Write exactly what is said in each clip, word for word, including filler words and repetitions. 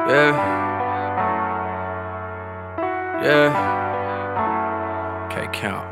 Yeah. Yeah. Can't count.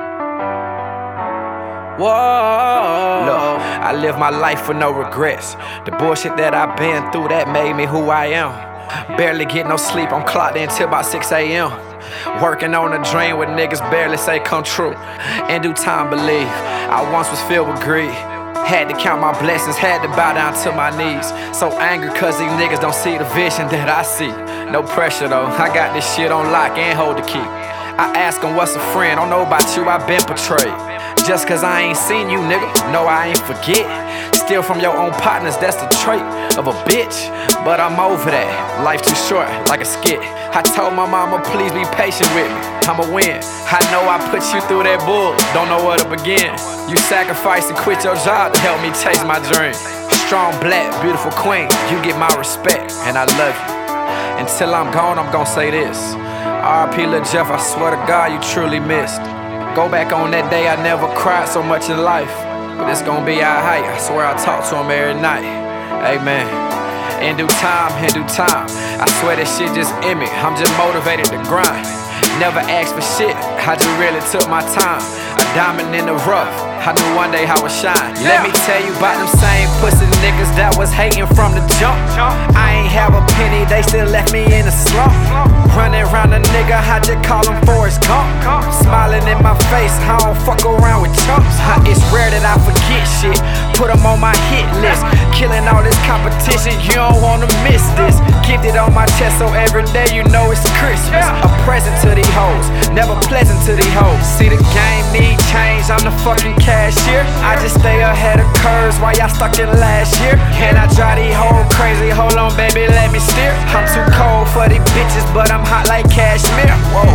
Whoa. Look, I live my life with no regrets. The bullshit that I've been through, that made me who I am. Barely get no sleep, I'm clocked in till about six A M Working on a dream with niggas barely say come true. In due time, believe I once was filled with greed. Had to count my blessings, had to bow down to my knees. So angry cause these niggas don't see the vision that I see. No pressure though, I got this shit on lock and hold the key. I ask them what's a friend, don't know about you, I been betrayed. Just cause I ain't seen you, nigga, no I ain't forget. Steal from your own partners, that's the trait of a bitch. But I'm over that, life too short, like a skit. I told my mama, please be patient with me, I'ma win. I know I put you through that bull, don't know where to begin. You sacrificed and quit your job to help me chase my dream. Strong, black, beautiful queen, you get my respect, and I love you. Until I'm gone, I'm gon' say this. R I P Lil Jeff, I swear to God you truly missed. Go back on that day, I never cried so much in life. But it's gon' be alright, I swear I talk to him every night. Amen. In due time, in due time, I swear that shit just in me, I'm just motivated to grind. Never asked for shit, I just really took my time. A diamond in the rough, I knew one day I would shine. Yeah. Let me tell you about them same pussy niggas that was hating from the jump. I ain't have a penny, they still left me in a slump. Running around a nigga, I just call him Forrest Gump. Smiling in my face, I don't fuck around with chumps. It's rare that I forget shit, put them on my hit list. Killing all this competition, you don't wanna miss this. Gifted on my chest so every day you know it's Christmas. A present to these hoes, never pleasant to these hoes. See the game need change, I'm the fucking cashier. I just stay ahead of curves while y'all stuck in last year. Can I drive these hoes crazy? Hold on baby, let me steer. I'm too cold for these bitches, but I'm hot like cashmere. Whoa.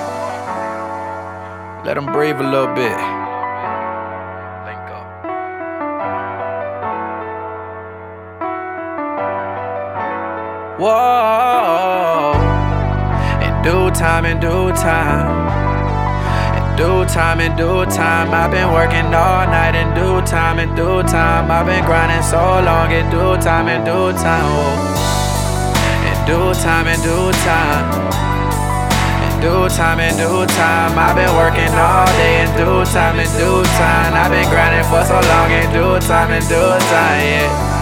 Let them breathe a little bit. Link up. Whoa. In due time, in due time. In due time, in due time. I've been working all night. In due time, in due time. I've been grinding so long. In due time, in due time. Whoa. In due time, in due time. Due time in due time, I've been working all day. In due time in due time, I've been grinding for so long. In due time in due time, yeah.